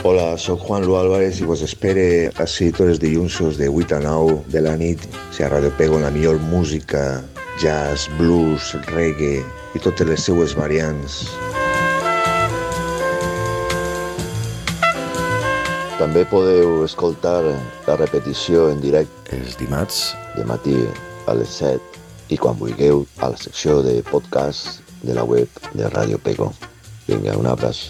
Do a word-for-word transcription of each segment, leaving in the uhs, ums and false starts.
Hola, sóc Juan Lu Álvarez i vos espere així tots els dilluns de vuit a nou de la nit a Radio Pego la millor música, jazz, blues, reggae i totes les seues variants. També podeu escoltar la repetició en directe els dimarts de matí a les set i quan vulgueu a la secció de podcast de la web de Radio Pego. Vinga, un abraç.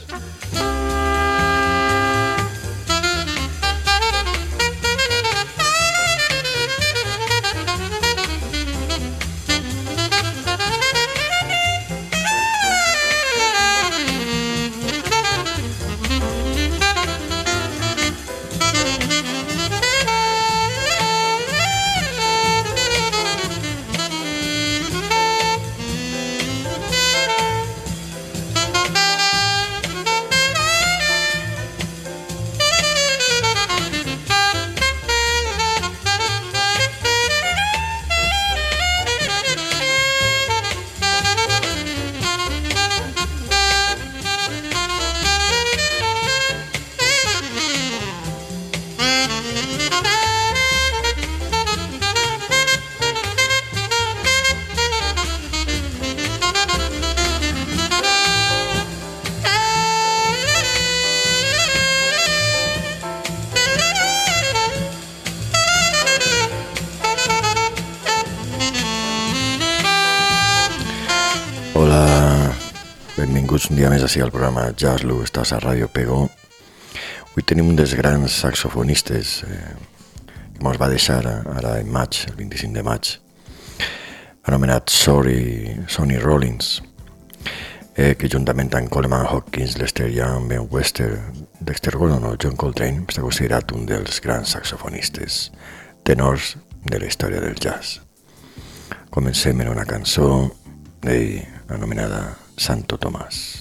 Un dia més així al programa Jazz Lu, estàs a Radio Pego. Avui tenim un dels grans saxofonistes eh, que ens va deixar ara en maig, el vint-i-cinc de maig, anomenat Sorry, Sonny Rollins, eh, que juntament amb Coleman Hawkins, Lester Young, Ben Webster, Dexter Gordon o John Coltrane està considerat un dels grans saxofonistes tenors de la història del jazz. Comencem en una cançó d'ell anomenada Santo Tomás.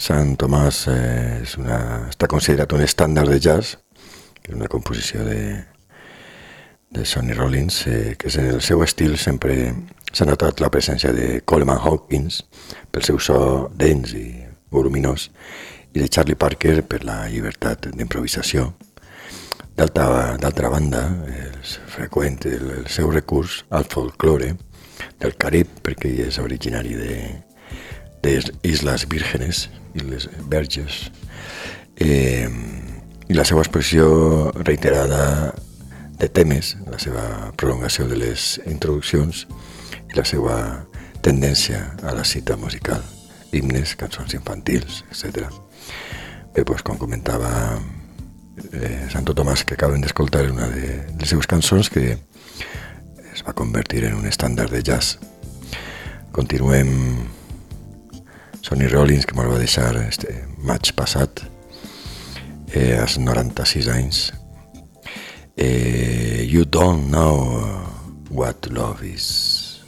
Sant Tomàs eh, és una, està considerat un estàndard de jazz, que és una composició de, de Sonny Rollins, eh, que és en el seu estil sempre s'ha notat la presència de Coleman Hawkins pel seu so dens i voluminós i de Charlie Parker per la llibertat d'improvisació. D'altra banda, és freqüent el, el seu recurs al folklore del Carib, perquè ell és originari de, de Islas Vírgenes, Isles Verges, eh, i la seva expressió reiterada de temes, la seva prolongació de les introduccions i la seva tendència a la cita musical, himnes, cançons infantils, etcètera. Bé, doncs, com comentava eh, Santo Tomàs, que acabem d'escoltar una de les seves cançons que es va convertir en un estàndard de jazz. Continuem. Sonny Rollins, que me'l va deixar este maig passat, eh, als noranta-sis anys. Eh, you don't know what love is.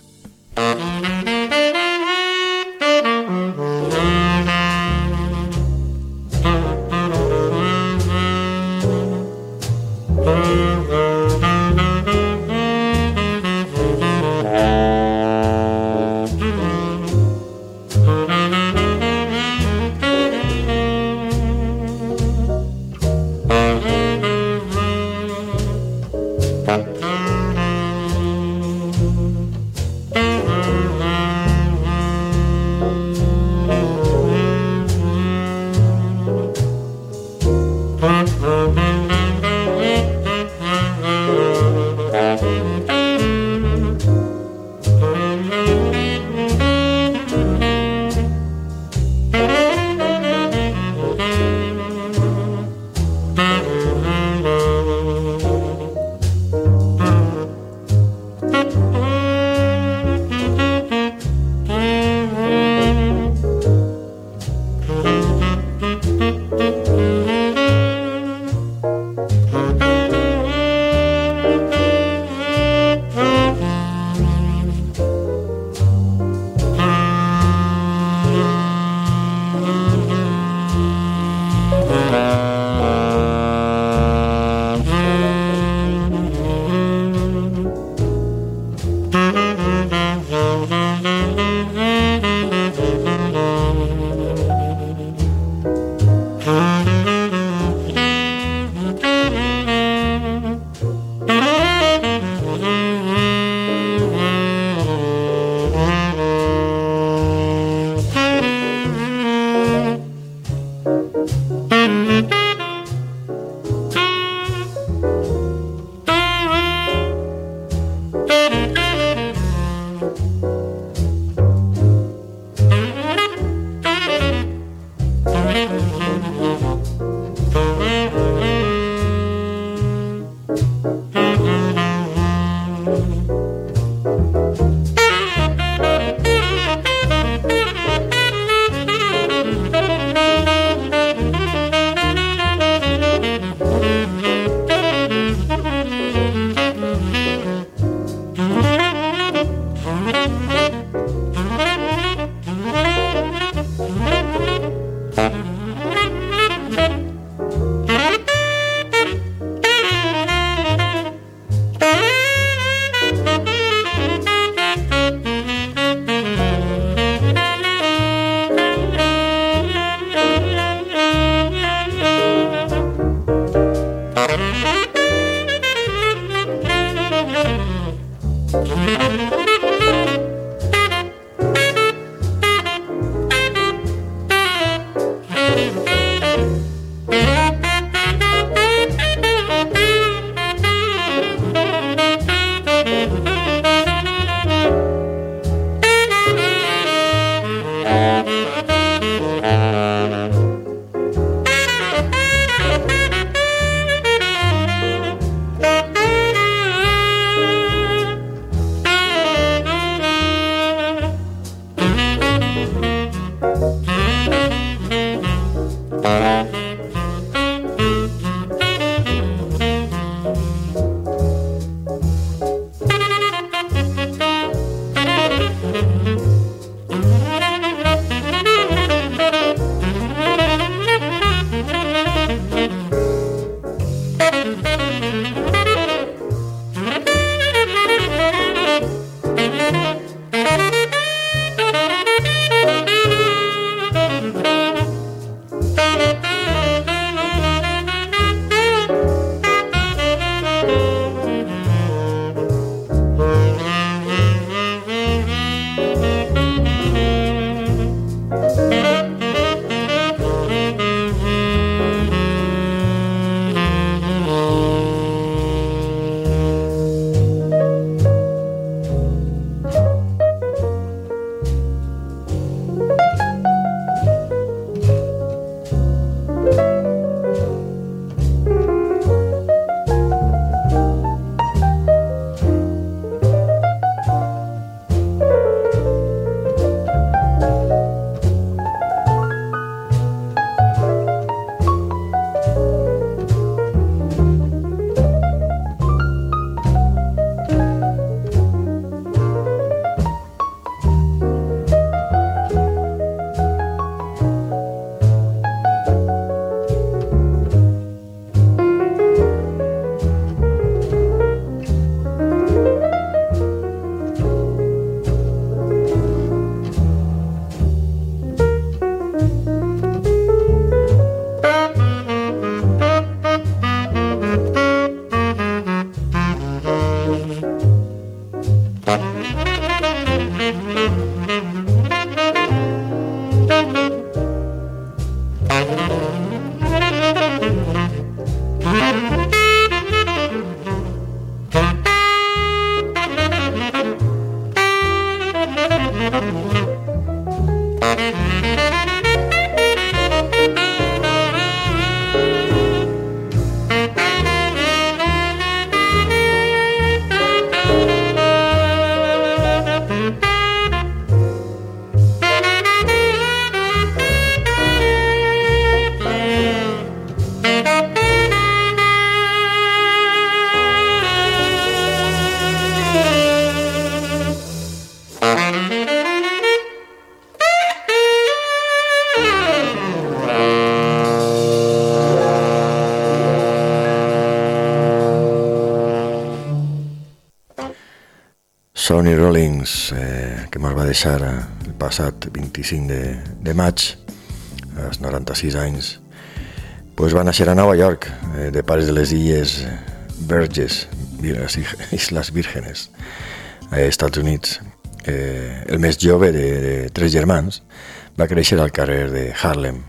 Sonny Rollins, eh, que ens va deixar el passat vint-i-cinc de, de maig, als noranta-sis anys, pues va néixer a Nova York, eh, de pares de les illes Verges, les Isles Vírgenes, als Estats Units. Eh, el més jove de, de tres germans va créixer al carrer de Harlem,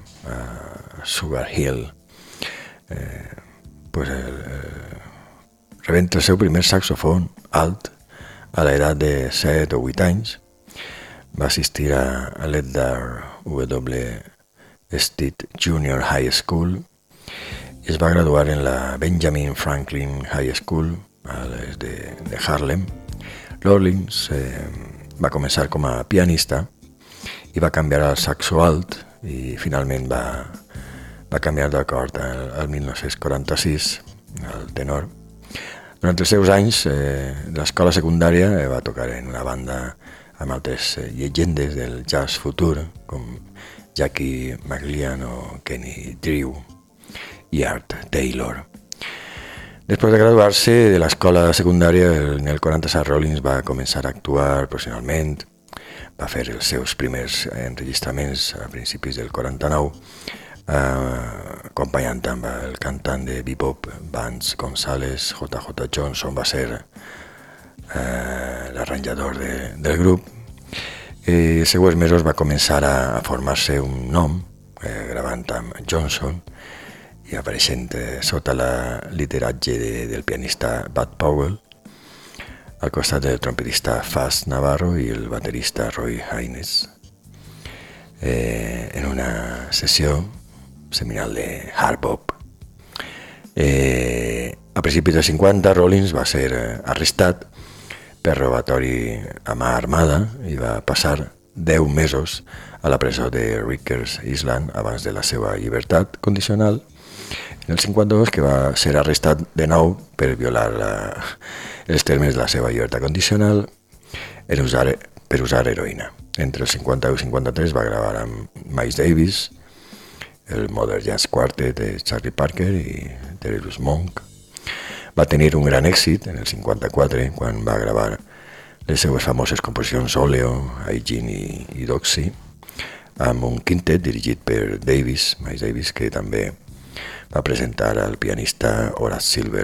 a Sugar Hill. Eh, pues el, el, rebenta el seu primer saxofon alt a l'edat de set o vuit anys. Va assistir a, a l'Edgar W. Stead Junior High School i es va graduar en la Benjamin Franklin High School a les de, de Harlem. Rollins eh, va començar com a pianista i va canviar al saxo alt i finalment va, va canviar d'acord al, al dinou quaranta-sis al tenor. Durant els seus anys eh, de l'escola secundària eh, va tocar en una banda amb altres eh, llegendes del jazz futur com Jackie McLean o Kenny Drew i Art Taylor. Després de graduar-se de l'escola secundària, en el quaranta-set Rollins va començar a actuar professionalment, va fer els seus primers enregistraments a principis del quaranta-nou, Uh, acompanyant amb el cantant de bebop Vance González. J J Johnson va ser uh, l'arranjador de, del grup. I els següents mesos va començar a, a formar-se un nom, eh, gravant amb Johnson i apareixent eh, sota el lideratge de, del pianista Bud Powell, al costat del trompetista Faz Navarro i el baterista Roy Haynes, eh, en una sessió seminal de hard bop. Eh, a principis dels cinquanta, Rollins va ser arrestat per robatori a mà armada i va passar deu mesos a la presó de Rikers Island abans de la seva llibertat condicional. En el cinquanta-dos, que va ser arrestat de nou per violar la, els termes de la seva llibertat condicional per usar, per usar heroïna. Entre el cinquanta-u i el cinquanta-tres va gravar amb Miles Davis, el Modern Jazz Quartet de Charlie Parker i Thelonious Monk. Va tenir un gran èxit en el cinquanta-quatre quan va gravar les seues famoses composicions Oleo, Hygiene i, i Doxy amb un quintet dirigit per Davis, Miles Davis, que també va presentar al pianista Horace Silver.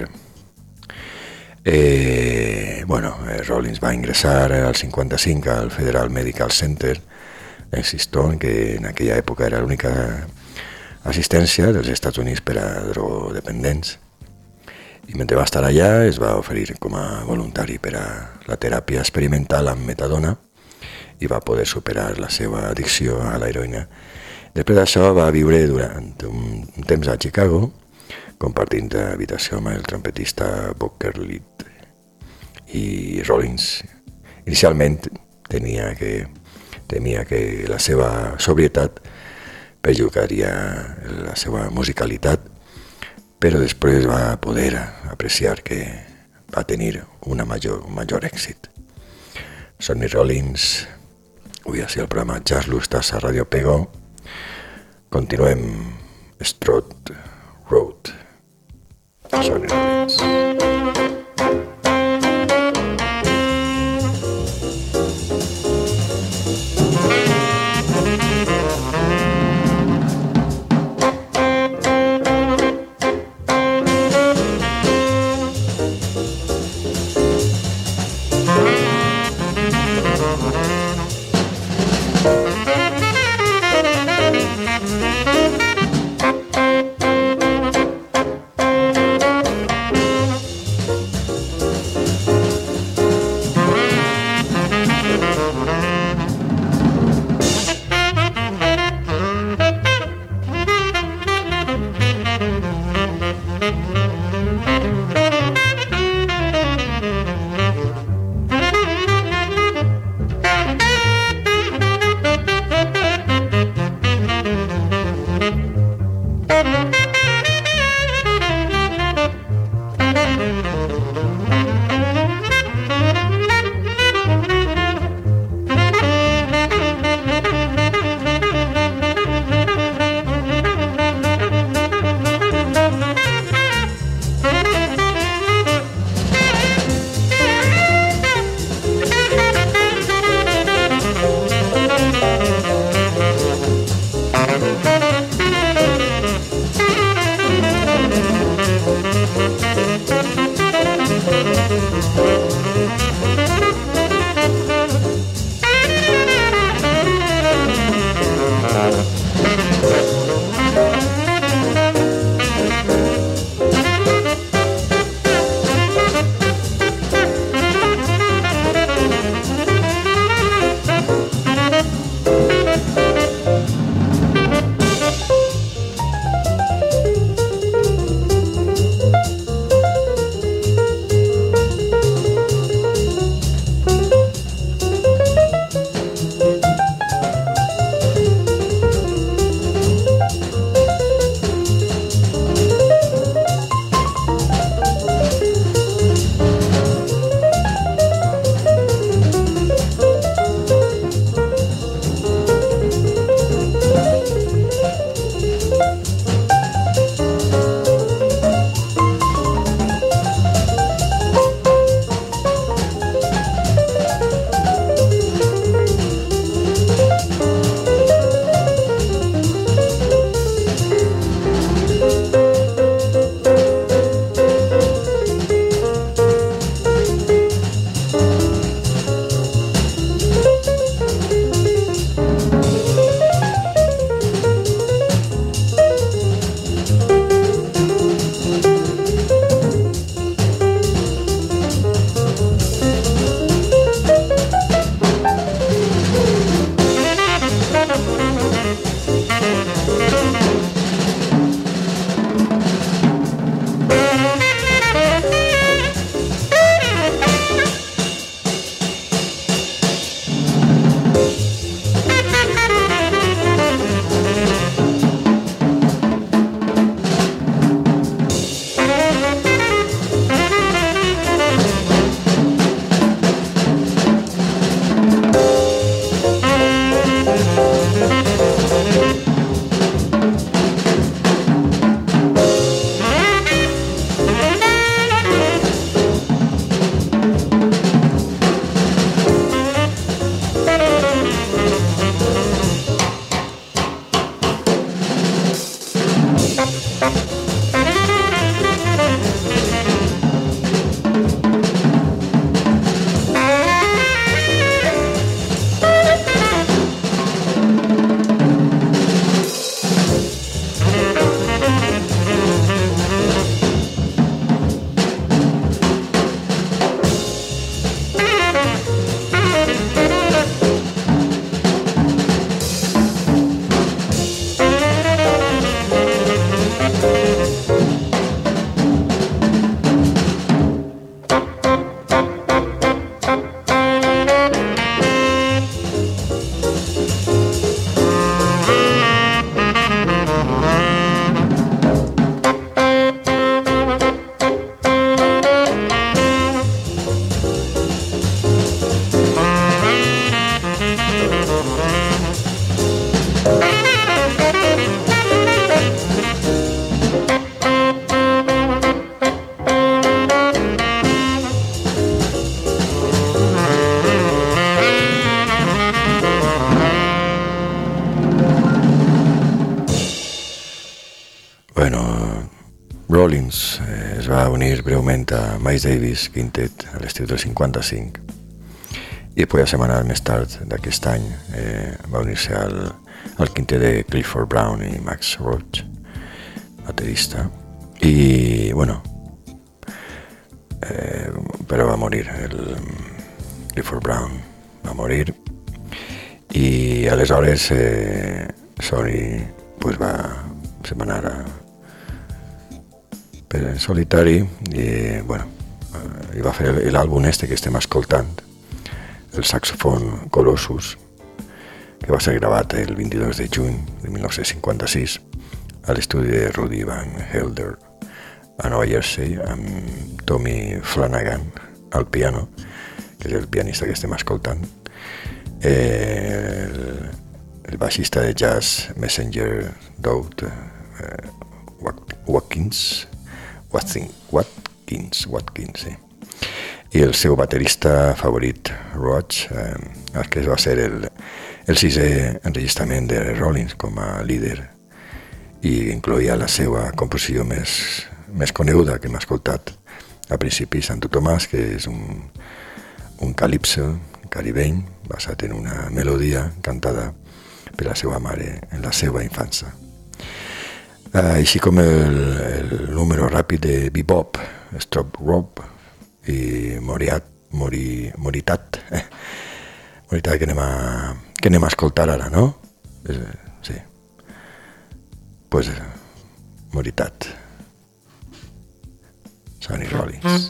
Eh, bueno, Rollins va ingressar al cinquanta-cinc al Federal Medical Center en Siston, que en aquella època era l'única assistència dels Estats Units per a drogodependents, i mentre va estar allà es va oferir com a voluntari per a la teràpia experimental amb metadona i va poder superar la seva addicció a l'heroïna. Després d'això va viure durant un temps a Chicago, compartint habitació amb el trompetista Booker Litt, i Rollins inicialment tenia que, temia que la seva sobrietat perjudicaria la seva musicalitat, però després va poder apreciar que va tenir una major, un major èxit. Sonny Rollins, avui així el programa Jazz Lu, estàs a Ràdio Pego. Continuem Strode Road. Sonny Rollins. Rollins eh, es va unir breument a Miles Davis Quintet a l'estiu del cinquanta-cinc i després, setmanes més tard d'aquest any, eh, va unir-se al, al quintet de Clifford Brown i Max Roach, baterista, i, bueno, eh, però va morir, el Clifford Brown va morir, i aleshores eh, Sonny pues, va, se va anar a, per en solitari i, bueno, eh, i va fer l'àlbum este que estem escoltant, el saxofon Colossus, que va ser gravat el vint-i-dos de juny de mil nou-cents cinquanta-sis a l'estudi de Rudy Van Helder a Nova Jersey, amb Tommy Flanagan al piano, que és el pianista que estem escoltant, eh, el, el baixista de jazz Messenger Doug eh, Watkins Watkins, Watkins, Watkins, sí. I el seu baterista favorit, Roach, eh, que va ser el, el sisè enregistrament de Rollins com a líder i incloïa la seva composició més, més coneguda que hem escoltat a principi, Santo Tomàs, que és un, un calipso caribeny basat en una melodia cantada per la seva mare en la seva infància. Uh, així com el, el número ràpid de Bebop, Strop Rope i Moriat, Mori, Moritat, eh? Moritat que anem, a, que anem a escoltar ara, no? Eh, sí. Pues eh, Moritat. Sonny Rollins.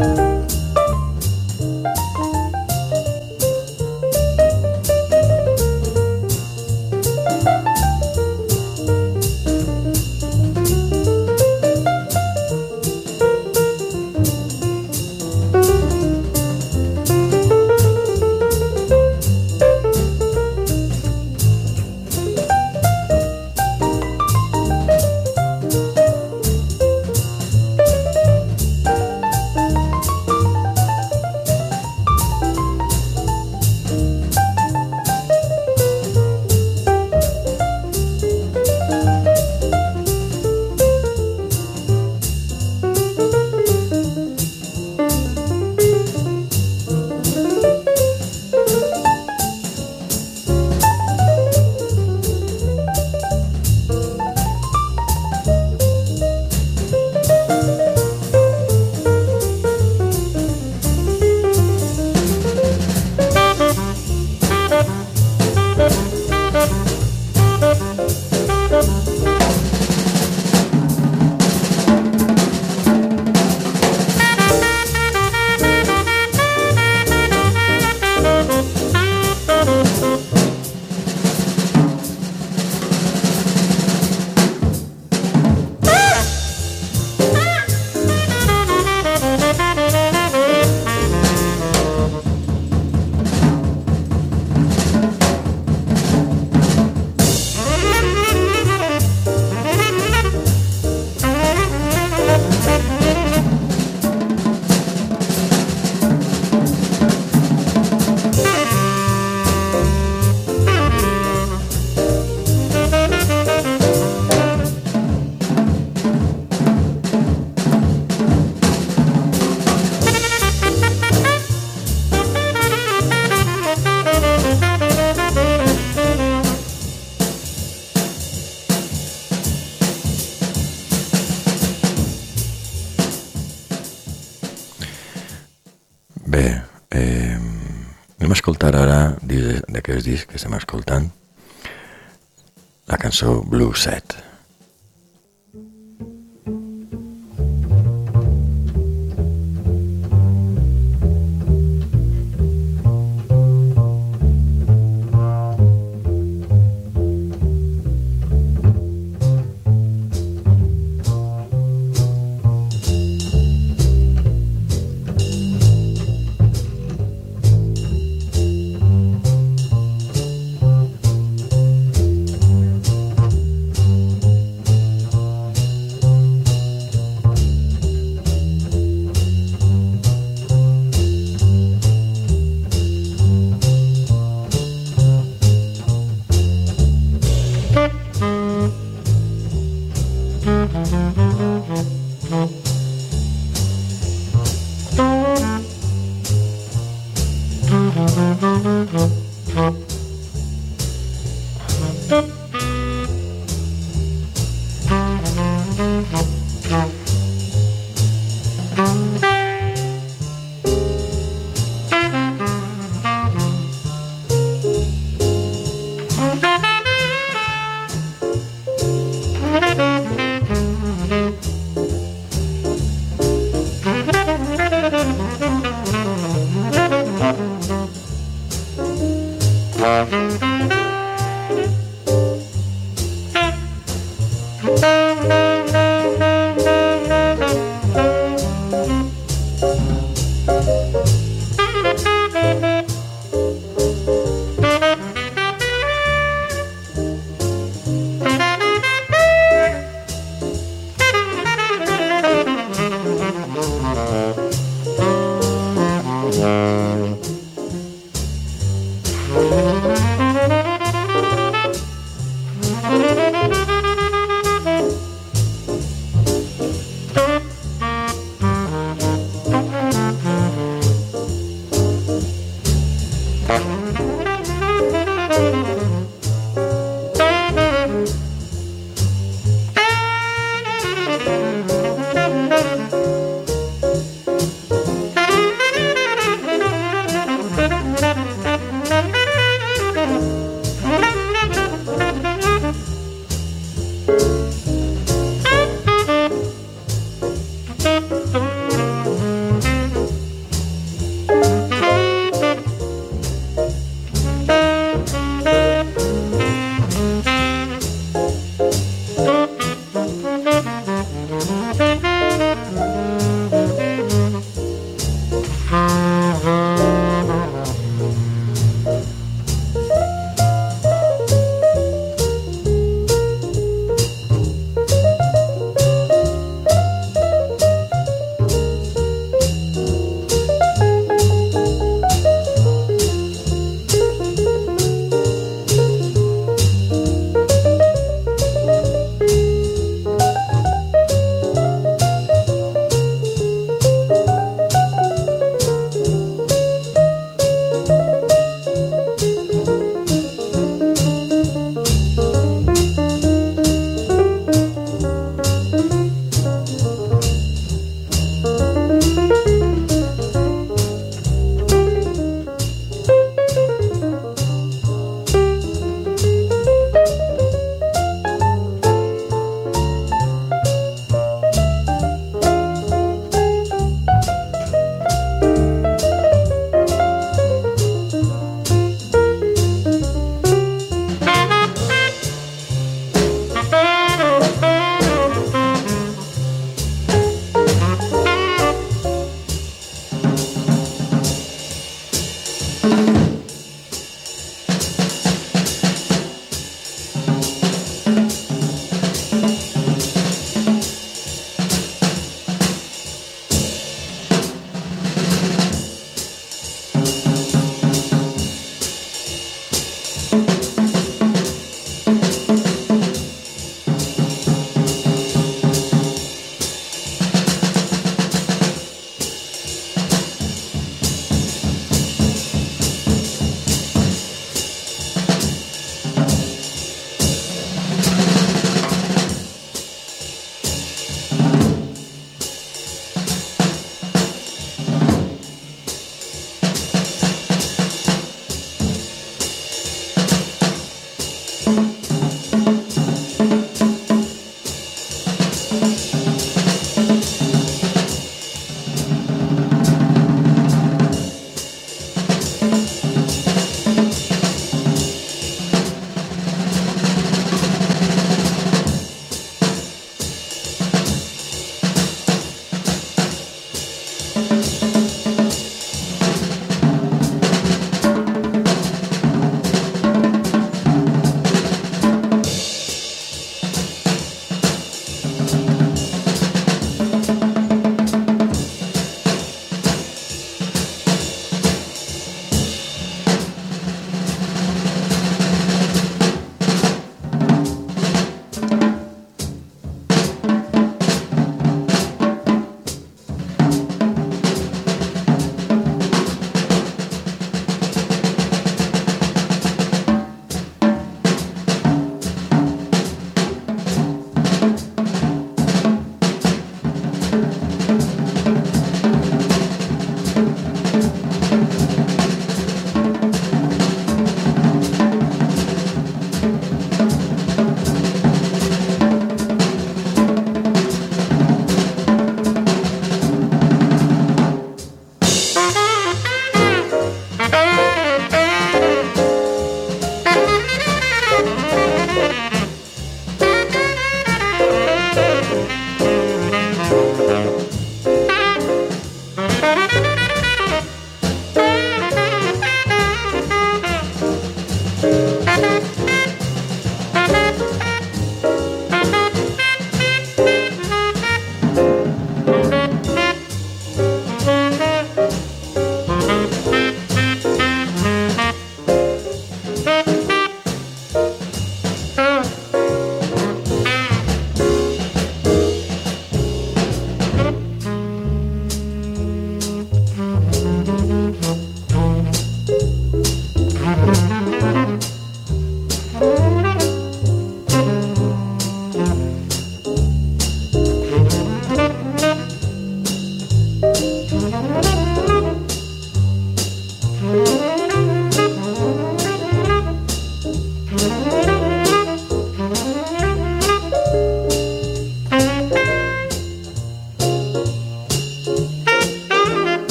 Bé, eh, anem a escoltar ara, d'aquest disc que estem escoltant, la cançó Blue Set.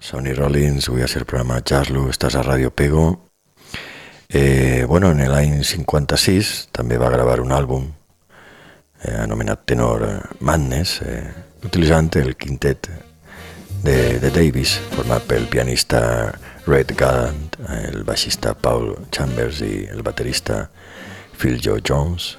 Sonny Rollins, avui a ser el programa Jazzlu, estàs a Ràdio Pego. Eh, bueno, en l'any cinquanta-sis també va gravar un àlbum eh, anomenat Tenor Madness, eh, utilitzant el quintet de, de Davis, format pel pianista Red Gallant, el baixista Paul Chambers i el baterista Phil Joe Jones.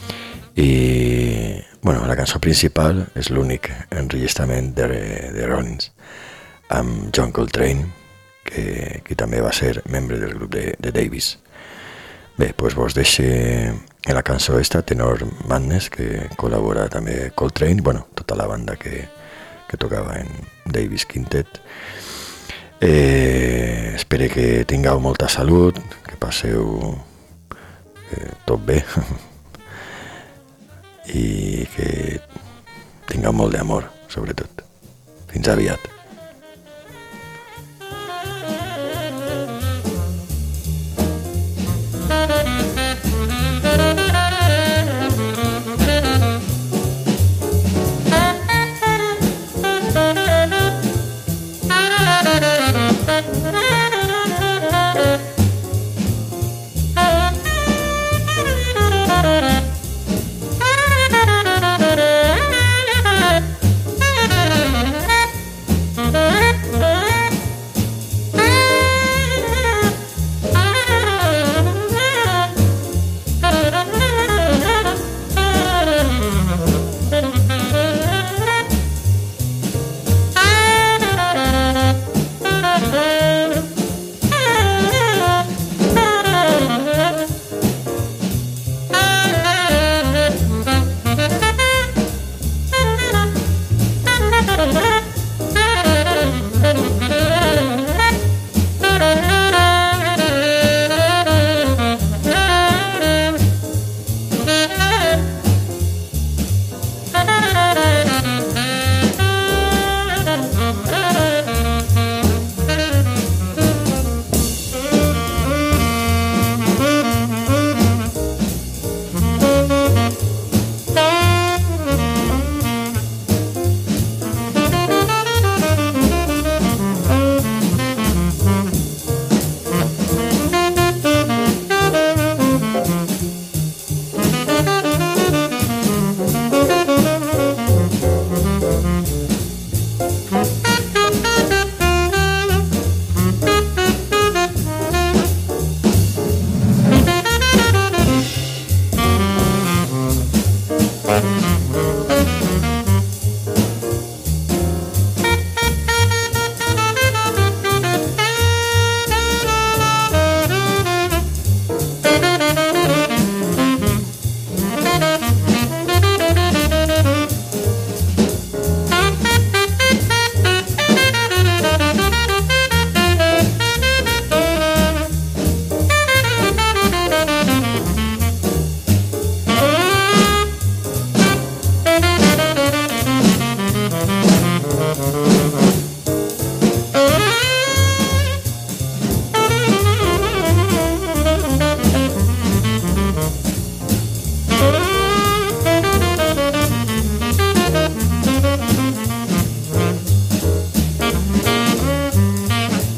I bueno, la cançó principal és l'únic enregistrament de, de Rollins amb John Coltrane, que, que també va ser membre del grup de, de Davis. Bé, doncs vos deixo en la cançó esta, Tenor Madness, que col·labora també Coltrane, bueno, tota la banda que, que tocava en Davis Quintet. Eh, espero que tingueu molta salut, que passeu eh, tot bé i que tingueu molt d'amor, sobretot. Fins aviat.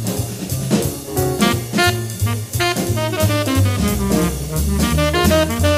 Thank you.